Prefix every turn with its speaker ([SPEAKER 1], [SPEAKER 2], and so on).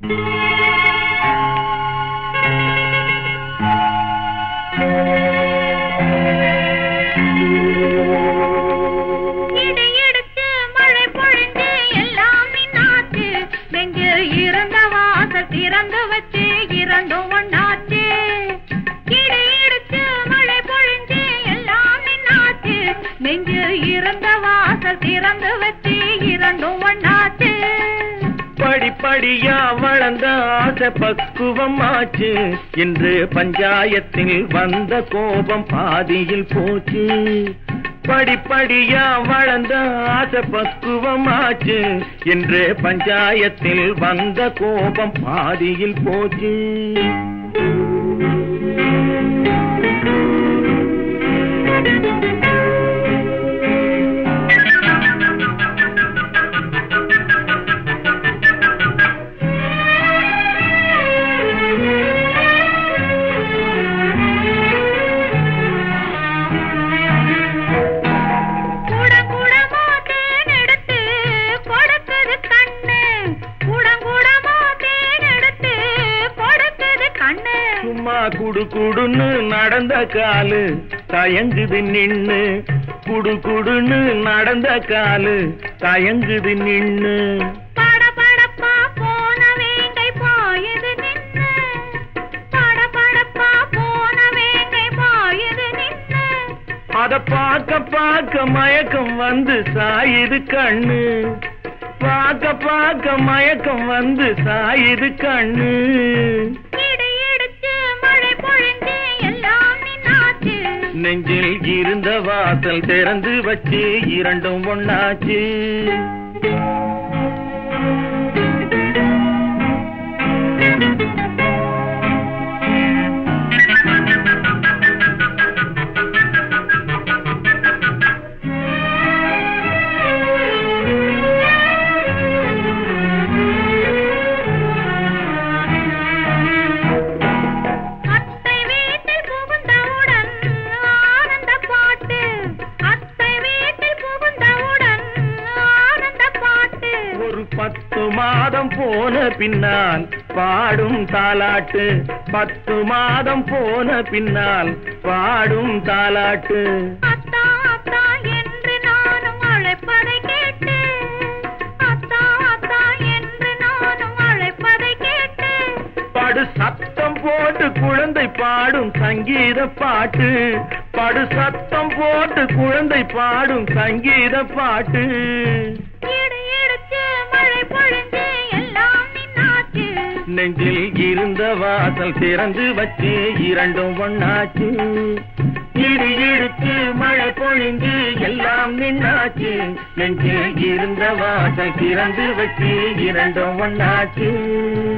[SPEAKER 1] படிப்படியா வளர்ந்த ஆசை பக்குவமாச்சு என்று பஞ்சாயத்தில் வந்த கோபம் பாதியில் போச்சு. படிப்படியா வளர்ந்த ஆசை பக்குவமாச்சு என்று பஞ்சாயத்தில் வந்த கோபம் பாதியில் போச்சு. குடுகுடுன்னு நடந்த காலு தயங்குது நின்னு, குடுகுடுன்னு நடந்த காலு தயங்குது நின்னு.
[SPEAKER 2] படபடப்பா போன வேங்கை பாயுது நின்னு, படபடப்பா போன வேங்கை பாயுது நின்னு.
[SPEAKER 1] அத பார்க்க பார்க்க மயக்கம் வந்து சாயுது கண்ணு, பார்க்க பார்க்க மயக்கம் வந்து சாயுது கண்ணு. நெஞ்சில் இருந்த வாசல் திறந்து வச்சு இரண்டும் ஒண்ணாச்சு. பத்து மாதம் போன பின்னால் பாடும் தாலாட்டு, 10 மாதம் போன பின்னால் பாடும் தாலாட்டு.
[SPEAKER 2] அத்தா அத்தா என்று நானும் அழைப்பதை கேட்டு, அத்தா அத்தா என்று நானும் அழைப்பதை கேட்டு.
[SPEAKER 1] படு சத்தம் போட்டு குழந்தை பாடும் சங்கீத பாட்டு, படு சத்தம் போட்டு குழந்தை பாடும் சங்கீத பாட்டு. நெஞ்சில் இருந்த வாசல் திறந்து வச்சு இரண்டும் ஒண்ணாச்சு. இடி இடிச்சு மழை பொழிஞ்சு எல்லாம் நின்னாச்சு. நெஞ்சில் இருந்த வாசல் திறந்து வச்சு இரண்டும் ஒண்ணாச்சு.